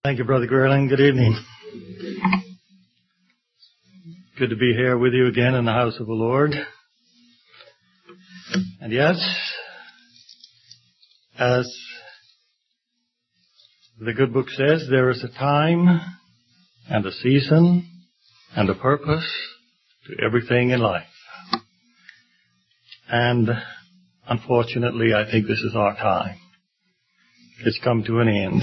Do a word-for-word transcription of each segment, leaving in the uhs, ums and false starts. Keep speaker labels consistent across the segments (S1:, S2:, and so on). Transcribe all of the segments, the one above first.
S1: Thank you, Brother Gerling. Good evening. Good to be here with you again in the house of the Lord. And yes, as the good book says, there is a time and a season and a purpose to everything in life. And unfortunately, I think this is our time. It's come to an end.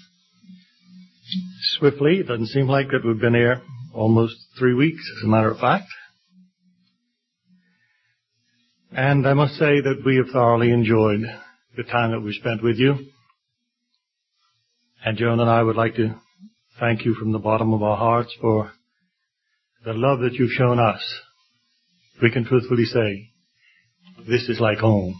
S1: Swiftly, it doesn't seem like that we've been here almost three weeks, as a matter of fact. And I must say that we have thoroughly enjoyed the time that we spent with you. And Joan and I would like to thank you from the bottom of our hearts for the love that you've shown us. We can truthfully say, this is like home.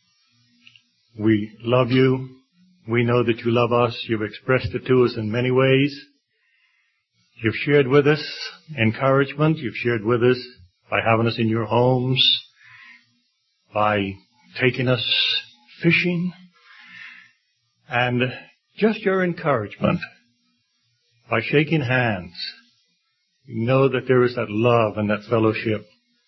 S1: We love you. We know that you love us. You've expressed it to us in many ways. You've shared with us encouragement. You've shared with us by having us in your homes, by taking us fishing, and just your encouragement by shaking hands. You know that there is that love and that fellowship.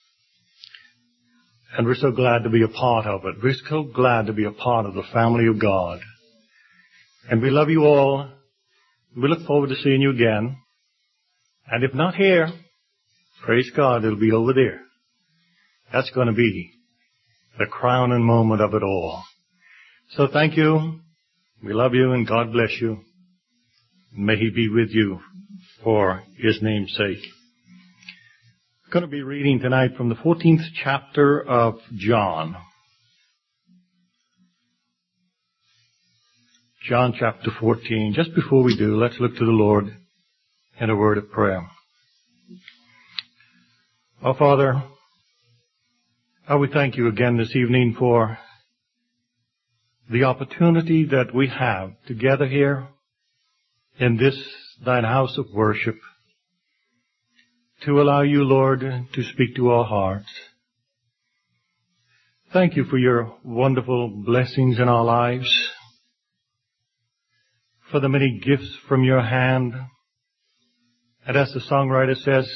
S1: And we're so glad to be a part of it. We're so glad to be a part of the family of God. And we love you all. We look forward to seeing you again. And if not here, praise God, it'll be over there. That's going to be the crowning moment of it all. So thank you. We love you and God bless you. May He be with you for His name's sake. I'm going to be reading tonight from the fourteenth chapter of John. John chapter fourteen. Just before we do, let's look to the Lord in a word of prayer. Our Father, oh, we thank you again this evening for the opportunity that we have to gather here in this thine house of worship to allow you, Lord, to speak to our hearts. Thank you for your wonderful blessings in our lives, for the many gifts from your hand. And as the songwriter says,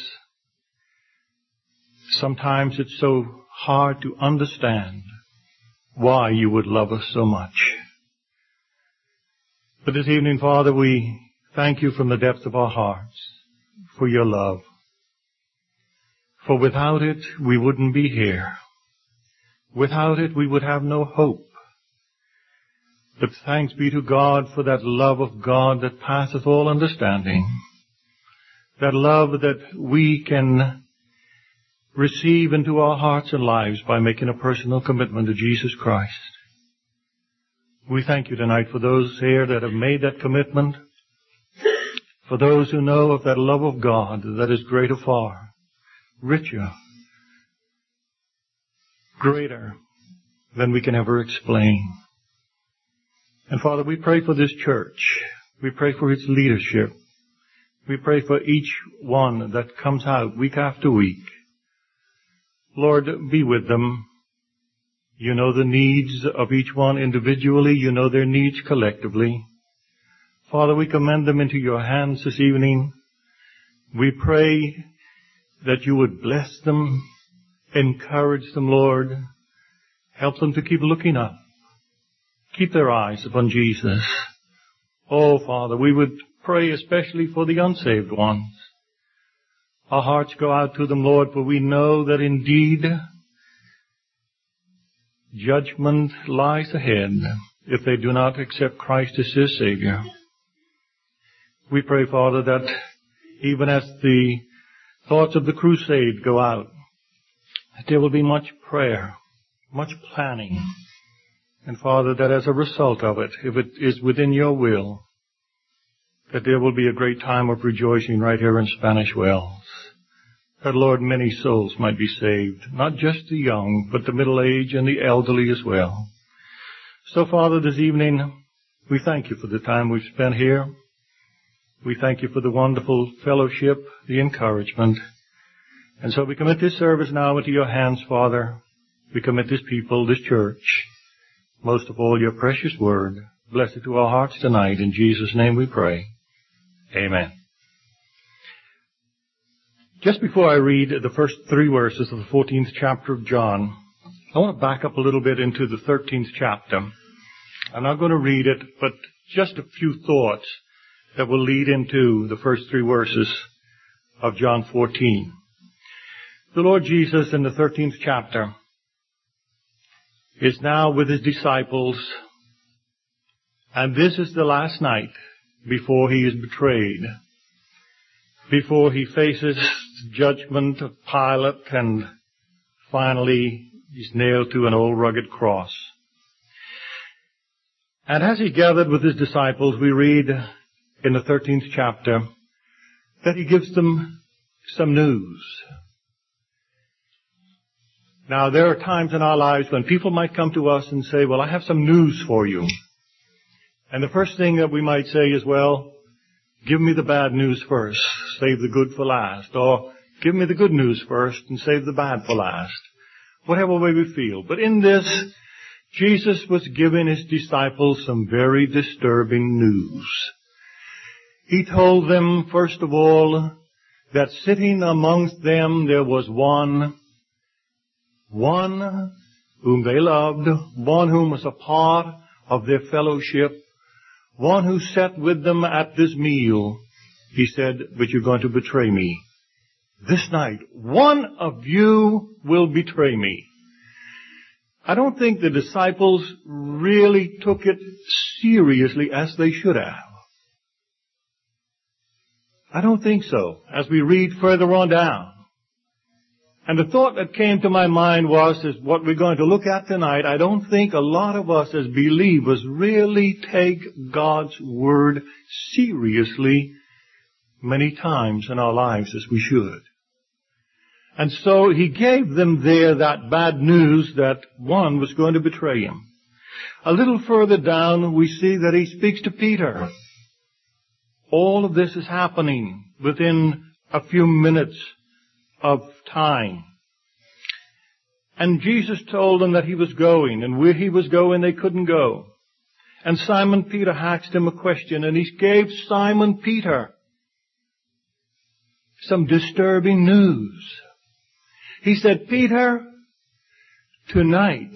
S1: sometimes it's so hard to understand why you would love us so much. But this evening, Father, we thank you from the depths of our hearts for your love. For without it, we wouldn't be here. Without it, we would have no hope. But thanks be to God for that love of God that passeth all understanding. That love that we can receive into our hearts and lives by making a personal commitment to Jesus Christ. We thank you tonight for those here that have made that commitment. For those who know of that love of God that is greater far, richer, greater than we can ever explain. And Father, we pray for this church. We pray for its leadership. We pray for each one that comes out week after week. Lord, be with them. You know the needs of each one individually. You know their needs collectively. Father, we commend them into your hands this evening. We pray that you would bless them, encourage them, Lord. Help them to keep looking up. Keep their eyes upon Jesus. Oh, Father, we would pray especially for the unsaved ones. Our hearts go out to them, Lord, for we know that indeed judgment lies ahead if they do not accept Christ as their Savior. We pray, Father, that even as the thoughts of the crusade go out, that there will be much prayer, much planning. And Father, that as a result of it, if it is within your will, that there will be a great time of rejoicing right here in Spanish Wells. That, Lord, many souls might be saved, not just the young, but the middle-aged and the elderly as well. So, Father, this evening, we thank you for the time we've spent here. We thank you for the wonderful fellowship, the encouragement. And so we commit this service now into your hands, Father. We commit this people, this church, most of all your precious word. Bless it to our hearts tonight. In Jesus' name we pray. Amen. Just before I read the first three verses of the fourteenth chapter of John, I want to back up a little bit into the thirteenth chapter. I'm not going to read it, but just a few thoughts that will lead into the first three verses of John fourteen. The Lord Jesus in the thirteenth chapter is now with his disciples, and this is the last night before he is betrayed, before he faces the judgment of Pilate, and finally he's nailed to an old rugged cross. And as he gathered with his disciples, we read in the thirteenth chapter that he gives them some news. Now, there are times in our lives when people might come to us and say, well, I have some news for you. And the first thing that we might say is, well, give me the bad news first, save the good for last. Or give me the good news first and save the bad for last. Whatever way we feel. But in this, Jesus was giving his disciples some very disturbing news. He told them, first of all, that sitting amongst them there was one, one whom they loved, one whom was a part of their fellowship, one who sat with them at this meal. He said, but you're going to betray me. This night, one of you will betray me. I don't think the disciples really took it seriously as they should have. I don't think so, as we read further on down. And the thought that came to my mind was, is what we're going to look at tonight, I don't think a lot of us as believers really take God's Word seriously many times in our lives as we should. And so he gave them there that bad news that one was going to betray him. A little further down, we see that he speaks to Peter. All of this is happening within a few minutes of time. And Jesus told them that he was going, and where he was going they couldn't go. And Simon Peter asked him a question, and he gave Simon Peter some disturbing news. He said, Peter, tonight,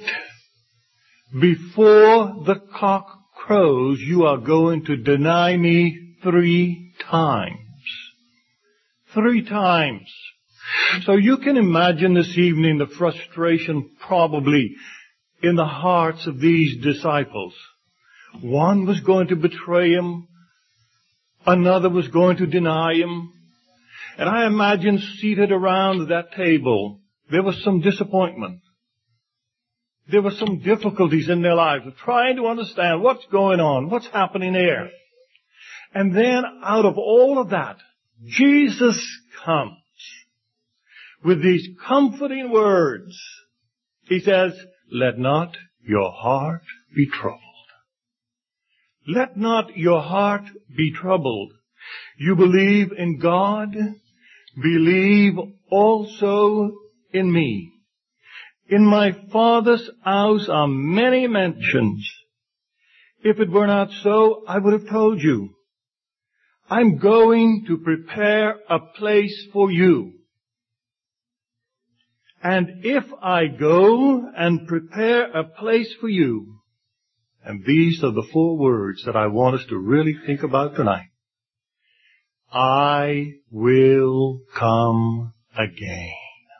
S1: before the cock crows, you are going to deny me three times. Three times. So you can imagine this evening the frustration probably in the hearts of these disciples. One was going to betray him. Another was going to deny him. And I imagine seated around that table, there was some disappointment. There were some difficulties in their lives of trying to understand what's going on, what's happening there. And then out of all of that, Jesus comes with these comforting words. He says, let not your heart be troubled. Let not your heart be troubled. You believe in God, believe also in me. In my Father's house are many mansions. If it were not so, I would have told you. I'm going to prepare a place for you. And if I go and prepare a place for you, and these are the four words that I want us to really think about tonight, I will come again.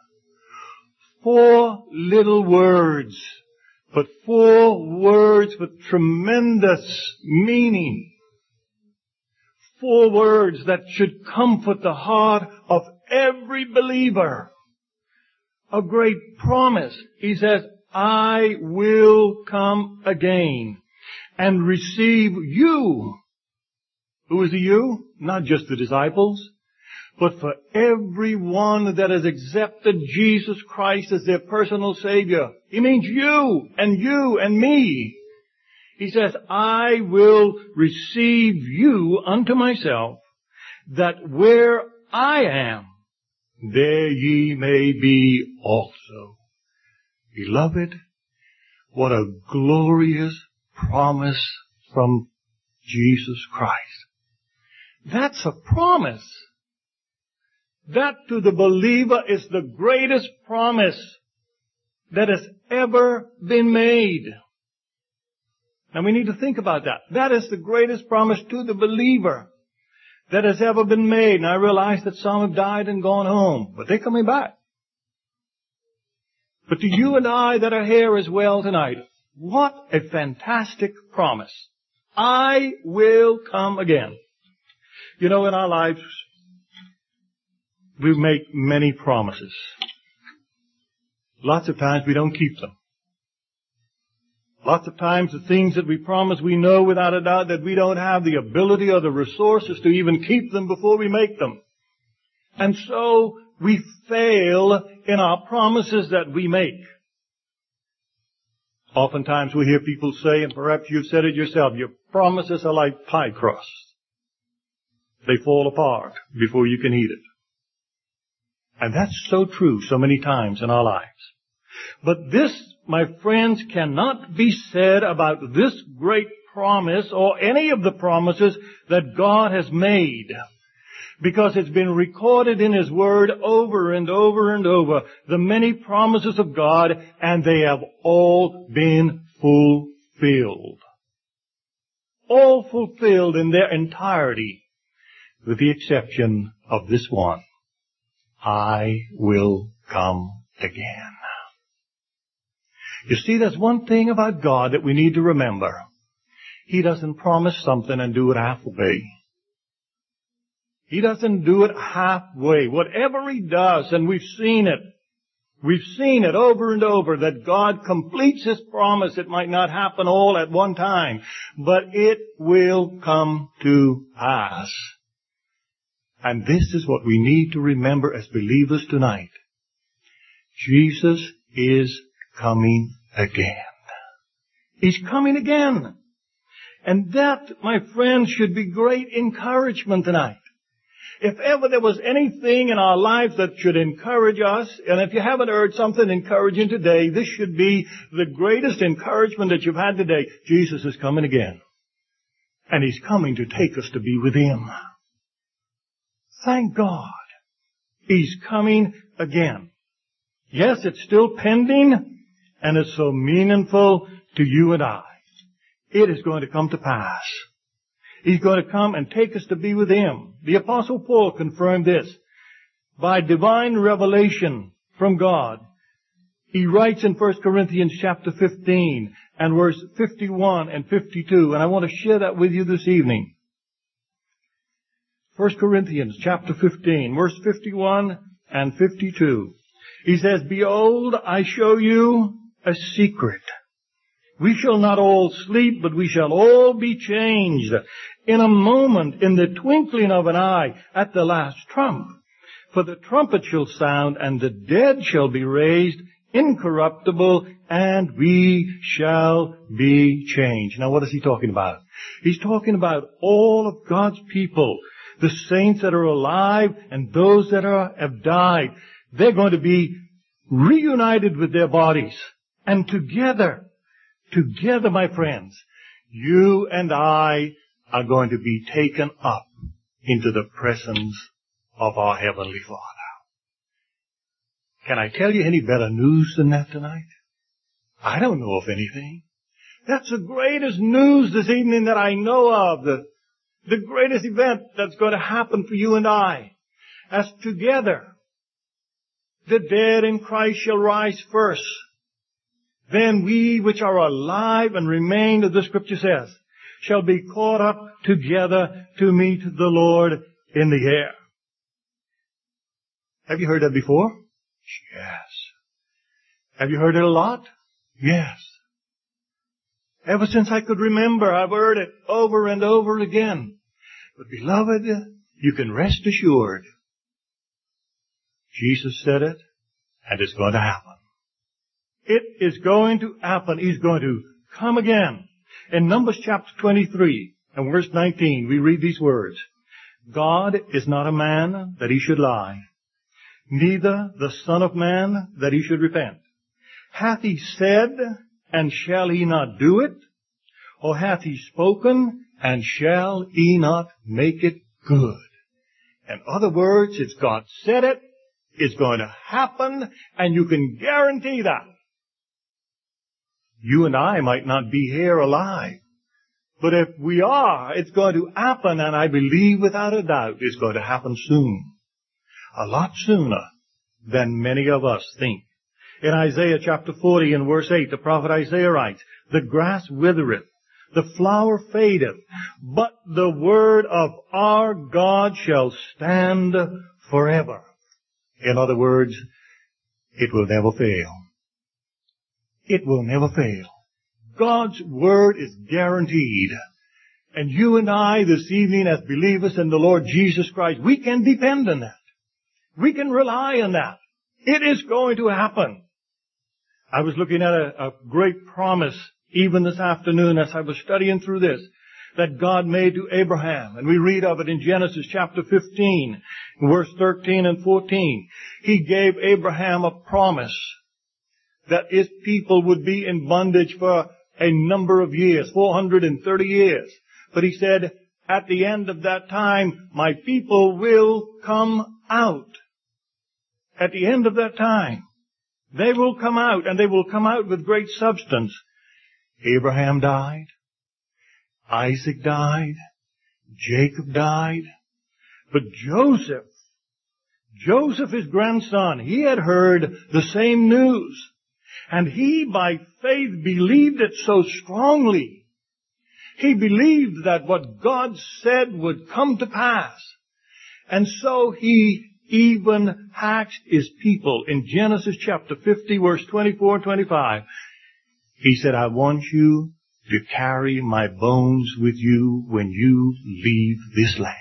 S1: Four little words, but four words with tremendous meaning. Four words that should comfort the heart of every believer. A great promise. He says, I will come again and receive you. Who is the you? Not just the disciples, but for everyone that has accepted Jesus Christ as their personal Savior. He means you and you and me. He says, I will receive you unto myself, that where I am, there ye may be also. Beloved, what a glorious promise from Jesus Christ. That's a promise. That to the believer is the greatest promise that has ever been made. And we need to think about that. That is the greatest promise to the believer that has ever been made. And I realize that some have died and gone home, but they're coming back. But to you and I that are here as well tonight, what a fantastic promise. I will come again. You know, in our lives, we make many promises. Lots of times we don't keep them. Lots of times the things that we promise, we know without a doubt that we don't have the ability or the resources to even keep them before we make them. And so we fail in our promises that we make. Oftentimes we hear people say, and perhaps you've said it yourself, your promises are like pie crusts. They fall apart before you can eat it. And that's so true so many times in our lives. But this, my friends, cannot be said about this great promise or any of the promises that God has made. Because it's been recorded in His Word over and over and over, the many promises of God, and they have all been fulfilled. All fulfilled in their entirety, with the exception of this one. I will come again. You see, there's one thing about God that we need to remember. He doesn't promise something and do it halfway. He doesn't do it halfway. Whatever He does, and we've seen it, we've seen it over and over, that God completes His promise. It might not happen all at one time, but it will come to pass. And this is what we need to remember as believers tonight. Jesus is coming again. He's coming again. And that, my friends, should be great encouragement tonight. If ever there was anything in our lives that should encourage us, and if you haven't heard something encouraging today, this should be the greatest encouragement that you've had today. Jesus is coming again. And He's coming to take us to be with Him. Thank God. He's coming again. Yes, it's still pending, and it's so meaningful to you and I. It is going to come to pass. He's going to come and take us to be with Him. The Apostle Paul confirmed this. By divine revelation from God, he writes in First Corinthians chapter fifteen and verse fifty-one and fifty-two, and I want to share that with you this evening. First Corinthians chapter fifteen, verse fifty-one and fifty-two. He says, Behold, I show you a secret. We shall not all sleep, but we shall all be changed in a moment, in the twinkling of an eye, at the last trump. For the trumpet shall sound, and the dead shall be raised incorruptible, and we shall be changed. Now what is he talking about? He's talking about all of God's people, the saints that are alive and those that are, have died. They're going to be reunited with their bodies. And together, together, my friends, you and I are going to be taken up into the presence of our Heavenly Father. Can I tell you any better news than that tonight? I don't know of anything. That's the greatest news this evening that I know of. The, the greatest event that's going to happen for you and I. As together, the dead in Christ shall rise first. Then we which are alive and remain, as the Scripture says, shall be caught up together to meet the Lord in the air. Have you heard that before? Yes. Have you heard it a lot? Yes. Ever since I could remember, I've heard it over and over again. But beloved, you can rest assured. Jesus said it, and it's going to happen. It is going to happen. He's going to come again. In Numbers chapter twenty-three and verse nineteen, we read these words. God is not a man that He should lie, neither the Son of Man that He should repent. Hath He said, and shall He not do it? Or hath He spoken, and shall He not make it good. In other words, it's God said it, it's going to happen, and you can guarantee that. You and I might not be here alive, but if we are, it's going to happen, and I believe without a doubt it's going to happen soon. A lot sooner than many of us think. In Isaiah chapter forty and verse eight, the prophet Isaiah writes, "The grass withereth, the flower fadeth, but the word of our God shall stand forever." In other words, it will never fail. It will never fail. God's word is guaranteed. And you and I this evening as believers in the Lord Jesus Christ, we can depend on that. We can rely on that. It is going to happen. I was looking at a, a great promise even this afternoon as I was studying through this, that God made to Abraham. And we read of it in Genesis chapter fifteen, verse thirteen and fourteen. He gave Abraham a promise that his people would be in bondage for a number of years, four hundred thirty years. But he said, at the end of that time, my people will come out. At the end of that time, they will come out, and they will come out with great substance. Abraham died. Isaac died. Jacob died. But Joseph, Joseph, his grandson, he had heard the same news. And he, by faith, believed it so strongly. He believed that what God said would come to pass. And so he even asked his people in Genesis chapter fifty, verse twenty-four and twenty-five. He said, I want you to carry my bones with you when you leave this land.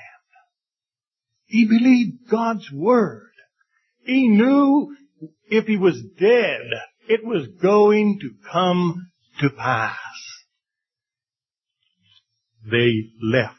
S1: He believed God's word. He knew if he was dead, it was going to come to pass. They left.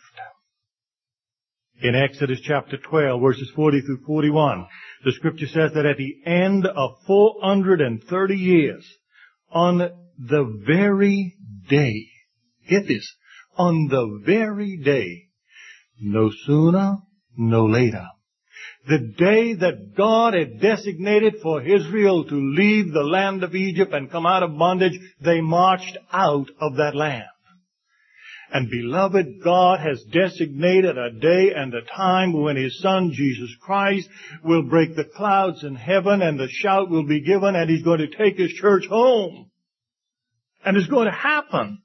S1: In Exodus chapter twelve, verses forty through forty-one, the scripture says that at the end of four hundred thirty years, on the very day, get this, on the very day, no sooner, no later, the day that God had designated for Israel to leave the land of Egypt and come out of bondage, they marched out of that land. And beloved, God has designated a day and a time when His Son, Jesus Christ, will break the clouds in heaven and the shout will be given and He's going to take His church home. And it's going to happen.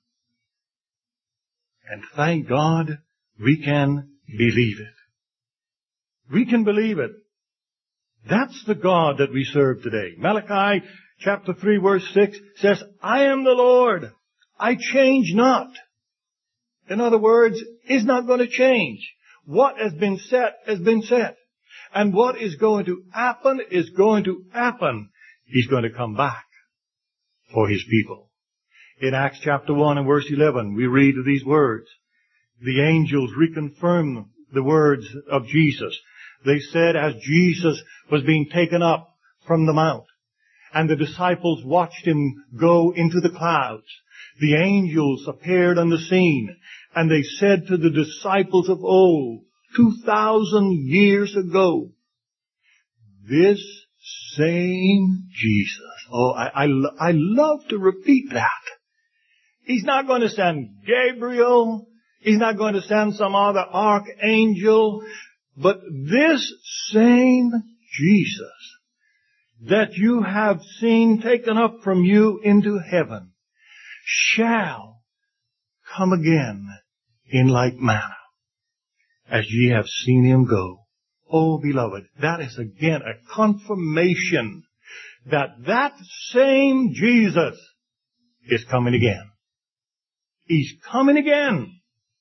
S1: And thank God we can believe it. We can believe it. That's the God that we serve today. Malachi chapter three verse six says, I am the Lord. I change not. In other words, He's not going to change. What has been set has been set. And what is going to happen is going to happen. He's going to come back for His people. In Acts chapter one and verse eleven, we read these words. The angels reconfirm the words of Jesus. They said as Jesus was being taken up from the mount, and the disciples watched Him go into the clouds, the angels appeared on the scene, and they said to the disciples of old, two thousand years ago, this same Jesus. Oh, I, I, I love to repeat that. He's not going to send Gabriel. He's not going to send some other archangel. But this same Jesus that you have seen taken up from you into heaven shall come again in like manner as ye have seen Him go. Oh, beloved, that is again a confirmation that that same Jesus is coming again. He's coming again.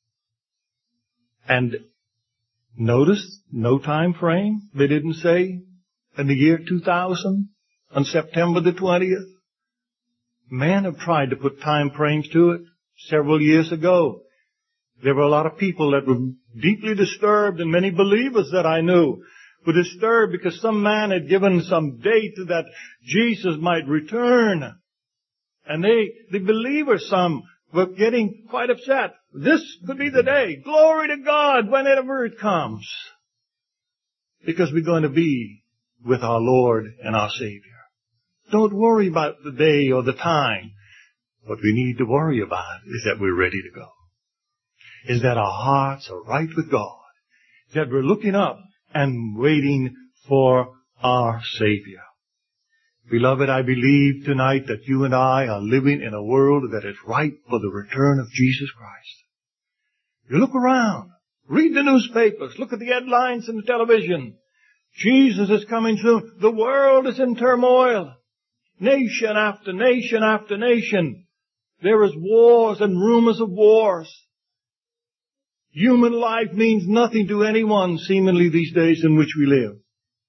S1: And notice, no time frame. They didn't say in the year two thousand, on September the twentieth. Men have tried to put time frames to it several years ago. There were a lot of people that were deeply disturbed, and many believers that I knew were disturbed because some man had given some date that Jesus might return. And they, the believers, some, were getting quite upset. This could be the day. Glory to God whenever it comes. Because we're going to be with our Lord and our Savior. Don't worry about the day or the time. What we need to worry about is that we're ready to go. Is that our hearts are right with God. That we're looking up and waiting for our Savior. Beloved, I believe tonight that you and I are living in a world that is ripe for the return of Jesus Christ. You look around, read the newspapers, look at the headlines in the television. Jesus is coming soon. The world is in turmoil. Nation after nation after nation. There is wars and rumors of wars. Human life means nothing to anyone, seemingly, these days in which we live.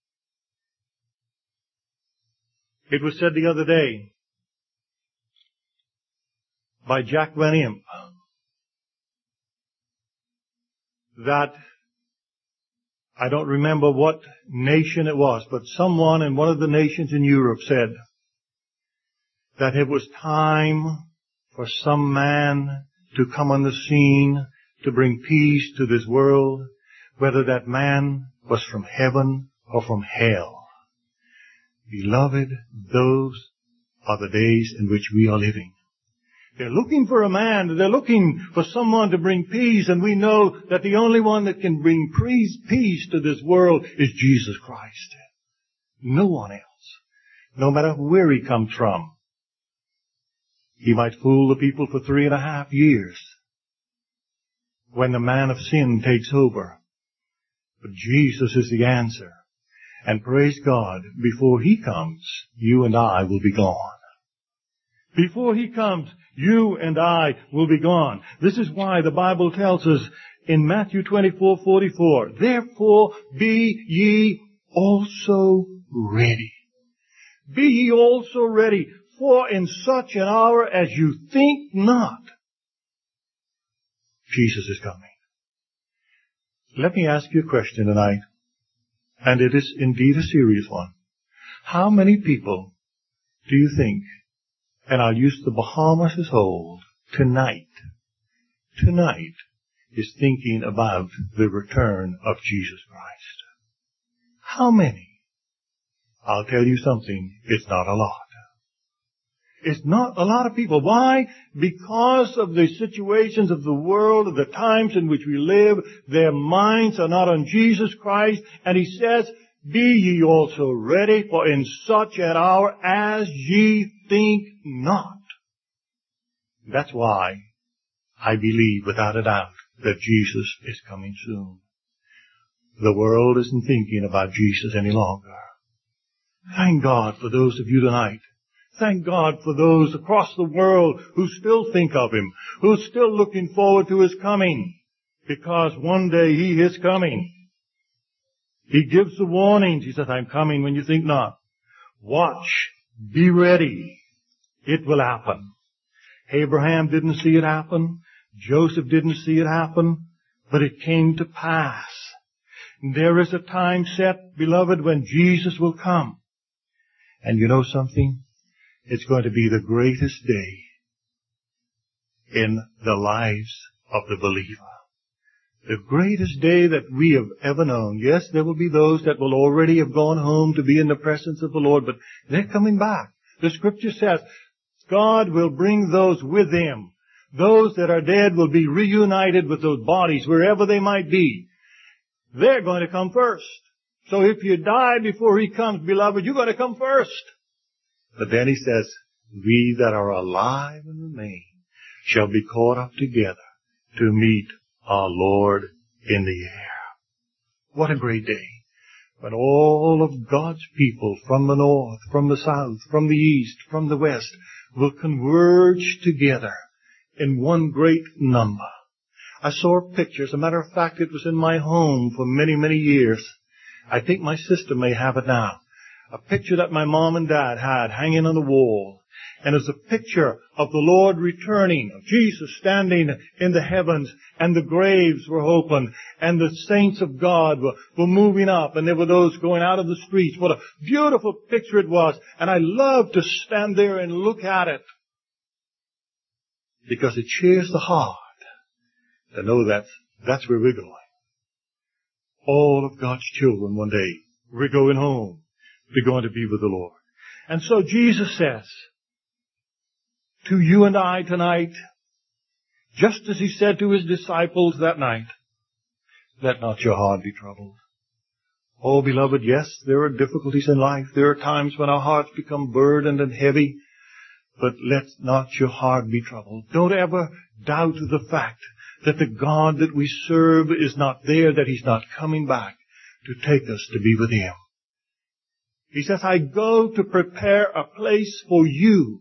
S1: It was said the other day by Jack Van Impe that, I don't remember what nation it was, but someone in one of the nations in Europe said that it was time for some man to come on the scene to bring peace to this world, whether that man was from heaven or from hell. Beloved, those are the days in which we are living. They're looking for a man, they're looking for someone to bring peace, and we know that the only one that can bring peace to this world is Jesus Christ. No one else. No matter where he comes from. He might fool the people for three and a half years when the man of sin takes over. But Jesus is the answer. And praise God, before he comes, you and I will be gone. Before he comes, you and I will be gone. This is why the Bible tells us in Matthew twenty-four forty-four, therefore be ye also ready. Be ye also ready, for in such an hour as you think not, Jesus is coming. Let me ask you a question tonight, and it is indeed a serious one. How many people do you think, and I'll use the Bahamas as whole, tonight, tonight is thinking about the return of Jesus Christ? How many? I'll tell you something, it's not a lot. It's not a lot of people. Why? Because of the situations of the world, of the times in which we live, their minds are not on Jesus Christ. And he says, be ye also ready, for in such an hour as ye think not. That's why I believe without a doubt that Jesus is coming soon. The world isn't thinking about Jesus any longer. Thank God for those of you tonight. Thank God for those across the world who still think of him, who are still looking forward to his coming, because one day he is coming. He gives the warnings. He says, I'm coming when you think not. Watch. Be ready. It will happen. Abraham didn't see it happen. Joseph didn't see it happen, but it came to pass. There is a time set, beloved, when Jesus will come. And you know something? It's going to be the greatest day in the lives of the believer. The greatest day that we have ever known. Yes, there will be those that will already have gone home to be in the presence of the Lord, but they're coming back. The scripture says God will bring those with him. Those that are dead will be reunited with those bodies wherever they might be. They're going to come first. So if you die before he comes, beloved, you're going to come first. But then he says, we that are alive and remain shall be caught up together to meet our Lord in the air. What a great day when all of God's people from the north, from the south, from the east, from the west will converge together in one great number. I saw a picture. As a matter of fact, it was in my home for many, many years. I think my sister may have it now. A picture that my mom and dad had hanging on the wall. And it's a picture of the Lord returning, of Jesus standing in the heavens, and the graves were open, and the saints of God were, were moving up, and there were those going out of the streets. What a beautiful picture it was. And I loved to stand there and look at it. because it cheers the heart to know that that's where we're going. All of God's children one day, we're going home. We're going to be with the Lord. And so Jesus says to you and I tonight, just as he said to his disciples that night, let not your heart be troubled. Oh, beloved, yes, there are difficulties in life. There are times when our hearts become burdened and heavy. But let not your heart be troubled. Don't ever doubt the fact that the God that we serve is not there, that he's not coming back to take us to be with him. He says, I go to prepare a place for you.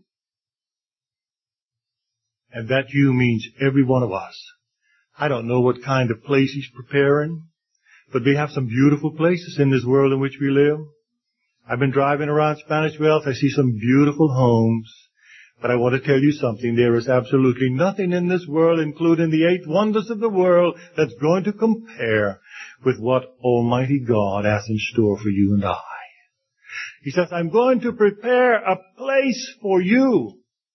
S1: And that you means every one of us. I don't know what kind of place he's preparing, but we have some beautiful places in this world in which we live. I've been driving around Spanish Wells. I see some beautiful homes. But I want to tell you something. There is absolutely nothing in this world, including the eight wonders of the world, that's going to compare with what Almighty God has in store for you and I. He says, I'm going to prepare a place for you.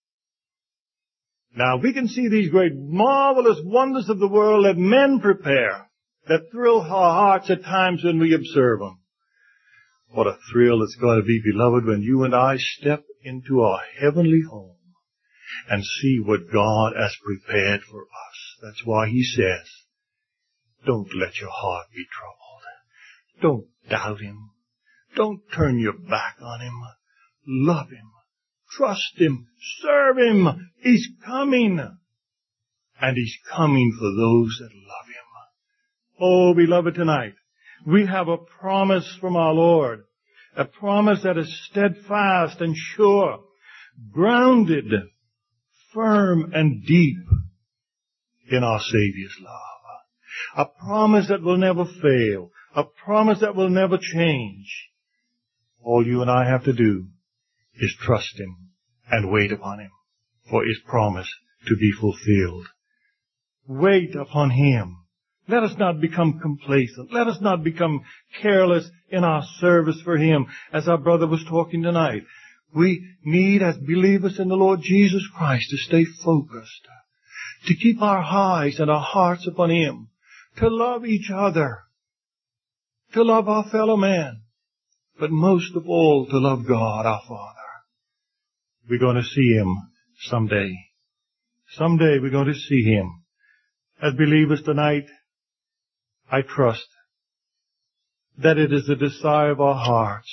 S1: Now, we can see these great, marvelous wonders of the world that men prepare, that thrill our hearts at times when we observe them. What a thrill it's going to be, beloved, when you and I step into our heavenly home and see what God has prepared for us. That's why he says, don't let your heart be troubled. Don't doubt him. Don't turn your back on him. Love him. Trust him. Serve him. He's coming. And he's coming for those that love him. Oh, beloved, tonight, we have a promise from our Lord. A promise that is steadfast and sure, grounded, firm and deep in our Savior's love. A promise that will never fail. A promise that will never change. All you and I have to do is trust him and wait upon him for his promise to be fulfilled. Wait upon him. Let us not become complacent. Let us not become careless in our service for him. As our brother was talking tonight, we need, as believers in the Lord Jesus Christ, to stay focused, to keep our eyes and our hearts upon him, to love each other, to love our fellow man, but most of all to love God our Father. We're going to see him someday. Someday we're going to see him. As believers tonight, I trust that it is the desire of our hearts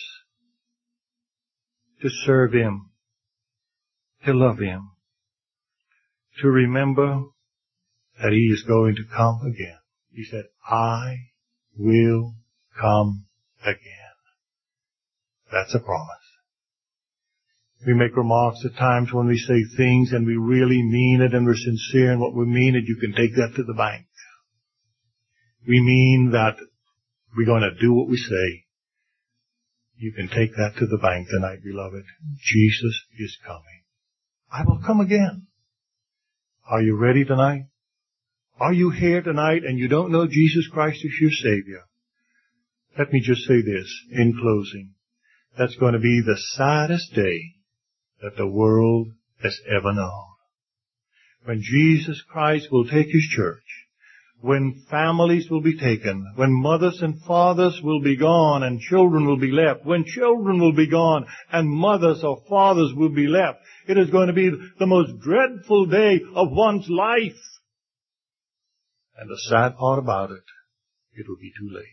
S1: to serve him, to love him, to remember that he is going to come again. He said, I will come again. That's a promise. We make remarks at times when we say things and we really mean it and we're sincere in what we mean, and you can take that to the bank. We mean that we're going to do what we say. You can take that to the bank tonight, beloved. Jesus is coming. I will come again. Are you ready tonight? Are you here tonight and you don't know Jesus Christ as your Savior? Let me just say this in closing. That's going to be the saddest day that the world has ever known. When Jesus Christ will take his church, when families will be taken, when mothers and fathers will be gone and children will be left, when children will be gone and mothers or fathers will be left, it is going to be the most dreadful day of one's life. And the sad part about it, it will be too late.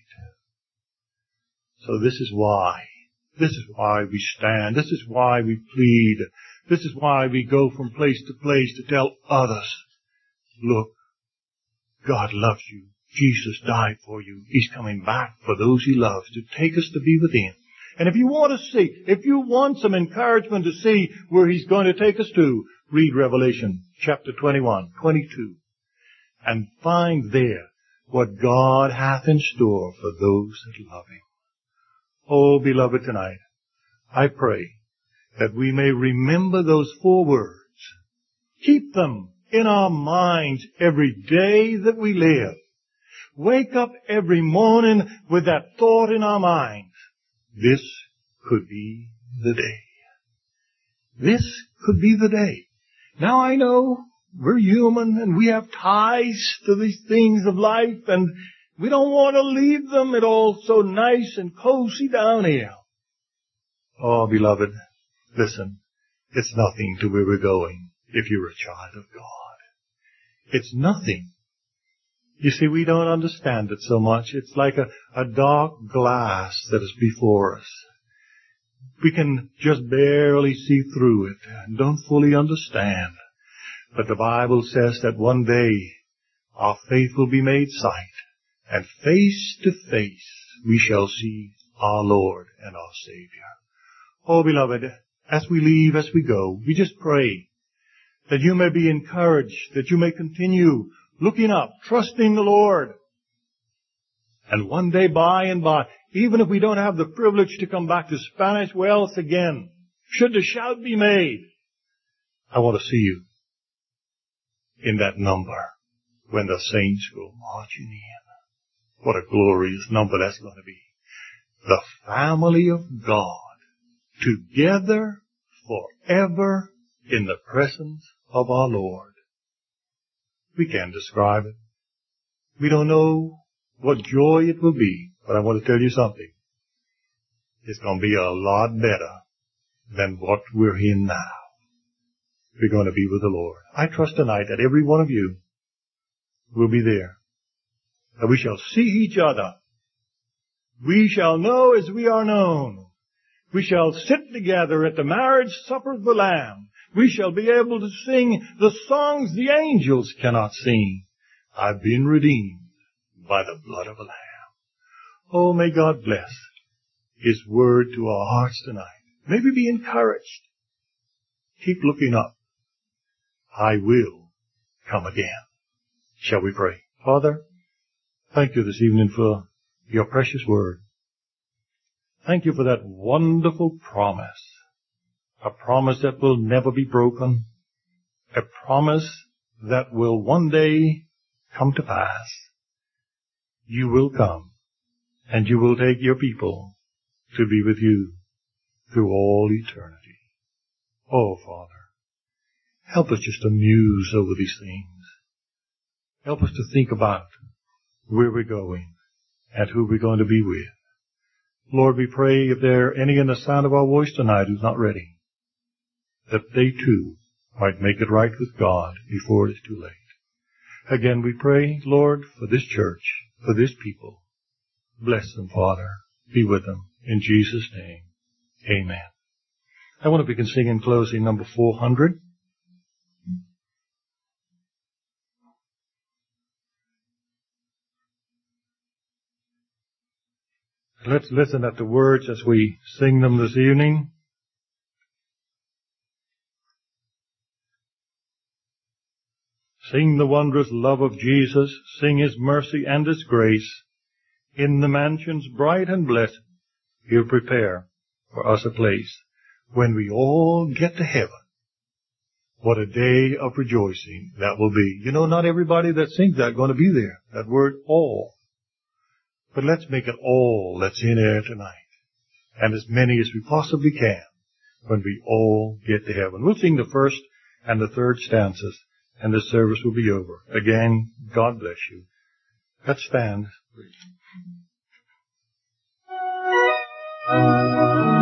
S1: So this is why, this is why we stand, this is why we plead, this is why we go from place to place to tell others, look, God loves you. Jesus died for you. He's coming back for those he loves to take us to be with him. And if you want to see, if you want some encouragement to see where he's going to take us to, read Revelation chapter twenty-one, twenty-two, and find there what God hath in store for those that love him. Oh, beloved, tonight, I pray that we may remember those four words. Keep them in our minds every day that we live. Wake up every morning with that thought in our minds. This could be the day. This could be the day. Now I know we're human and we have ties to these things of life, and we don't want to leave them. It's all so nice and cozy down here. Oh, beloved, listen, it's nothing to where we're going if you're a child of God. It's nothing. You see, we don't understand it so much. It's like a, a dark glass that is before us. We can just barely see through it and don't fully understand. But the Bible says that one day our faith will be made sight, and face to face we shall see our Lord and our Savior. Oh, beloved, as we leave, as we go, we just pray that you may be encouraged, that you may continue looking up, trusting the Lord. And one day by and by, even if we don't have the privilege to come back to Spanish Wells again, should the shout be made, I want to see you in that number when the saints go marching in. What a glorious number that's going to be. The family of God, together forever in the presence of our Lord. We can't describe it. We don't know what joy it will be, but I want to tell you something. It's going to be a lot better than what we're in now. We're going to be with the Lord. I trust tonight that every one of you will be there, that we shall see each other. We shall know as we are known. We shall sit together at the marriage supper of the Lamb. We shall be able to sing the songs the angels cannot sing. I've been redeemed by the blood of a lamb. Oh, may God bless His word to our hearts tonight. May we be encouraged. Keep looking up. I will come again. Shall we pray? Father, thank you this evening for your precious word. Thank you for that wonderful promise. A promise that will never be broken. A promise that will one day come to pass. You will come, and you will take your people to be with you through all eternity. Oh, Father, help us just to muse over these things. Help us to think about where we're going and who we're going to be with. Lord, we pray if there are any in the sound of our voice tonight who's not ready, that they too might make it right with God before it is too late. Again, we pray, Lord, for this church, for this people. Bless them, Father. Be with them. In Jesus' name, amen. I wonder if we can sing in closing number four hundred. Let's listen at the words as we sing them this evening. Sing the wondrous love of Jesus, sing His mercy and His grace. In the mansions bright and blessed, He'll prepare for us a place. When we all get to heaven, what a day of rejoicing that will be. You know, not everybody that sings that is going to be there. That word all. But let's make it all that's in there tonight. And as many as we possibly can when we all get to heaven. We'll sing the first and the third stanzas, and the service will be over. Again, God bless you. Let's stand.